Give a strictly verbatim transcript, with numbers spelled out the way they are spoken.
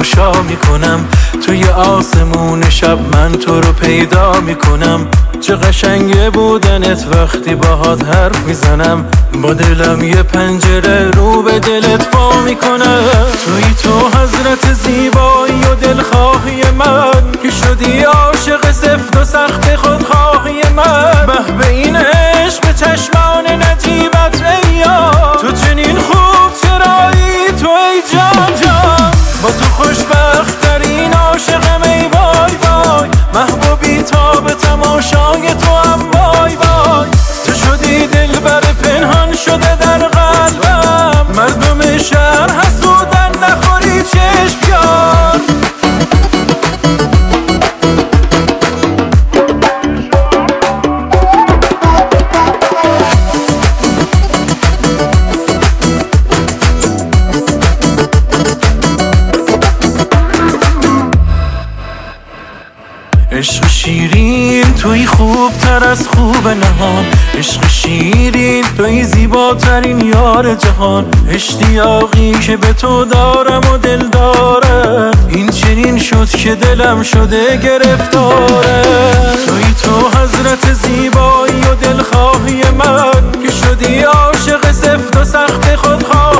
تماشا میکنم، توی آسمون شب من تو رو پیدا میکنم. چه قشنگه بودنت وقتی باهات حرف میزنم، با دلم یه پنجره رو به دلت پا میکنم. توی تو حضرت زیبایی و دلخواهی من، که شدی عاشق سفت و سخت خودخواهی من. به به این عشق به چشمان نجیبت ایا، تو چنین خوب چرایی تو ای جان جان. با تو خوشبخت ترین عاشقم ای وای وای، محبوبی تا به تماشای تو هم وای وای. تو شدی دلبر پنهان شده در قلبم، مردم شهر حسودن نخوری چشم یار. عشق شیرین توی خوب تر از خوب نهان، عشق شیرین توی زیباترین یار جهان. اشتیاقی که به تو دارم و دل دارم، این چنین شد که دلم شده گرفتاره. توی تو حضرت زیبایی و دلخواهی من، که شدی عاشق سفت و سخت خودخواه